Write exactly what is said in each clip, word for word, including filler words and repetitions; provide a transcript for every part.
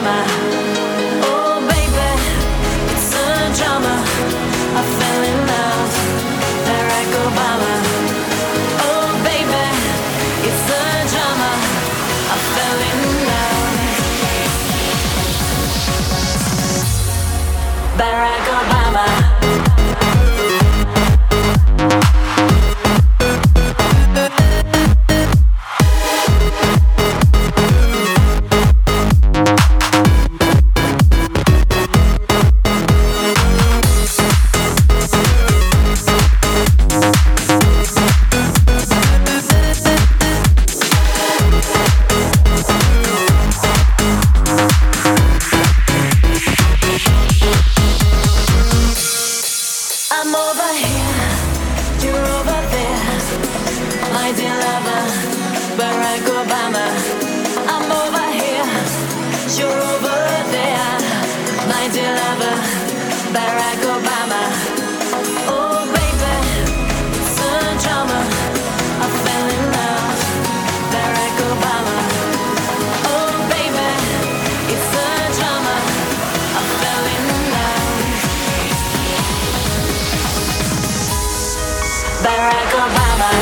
Obama. Oh baby, it's a drama. I fell in love, Barack Obama. Oh baby, it's a drama. I fell in love, Barack Obama. I'm over here, you're over there, my dear lover, Barack Obama. I'm over here, you're over there, my dear lover, Barack Obama. Oh baby, it's a drama. I fell in love, Barack Obama. Oh baby, it's a drama. I fell in love, Barack Obama.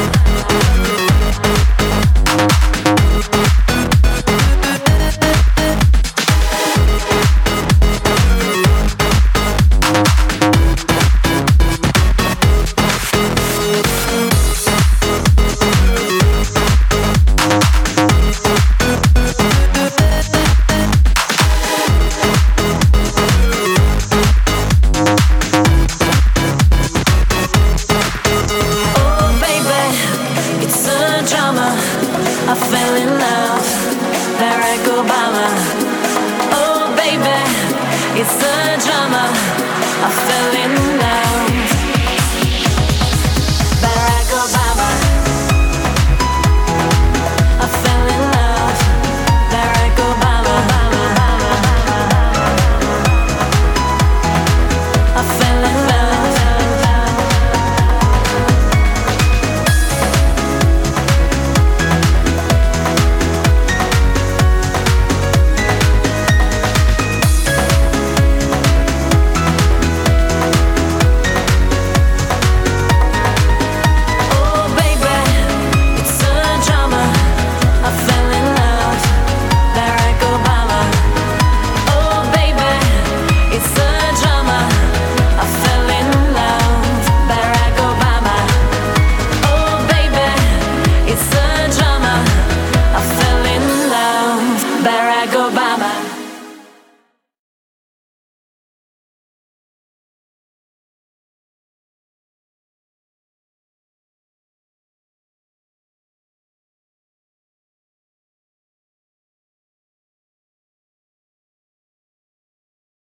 I fell in love, Barack Obama. Oh baby, it's a drama. I fell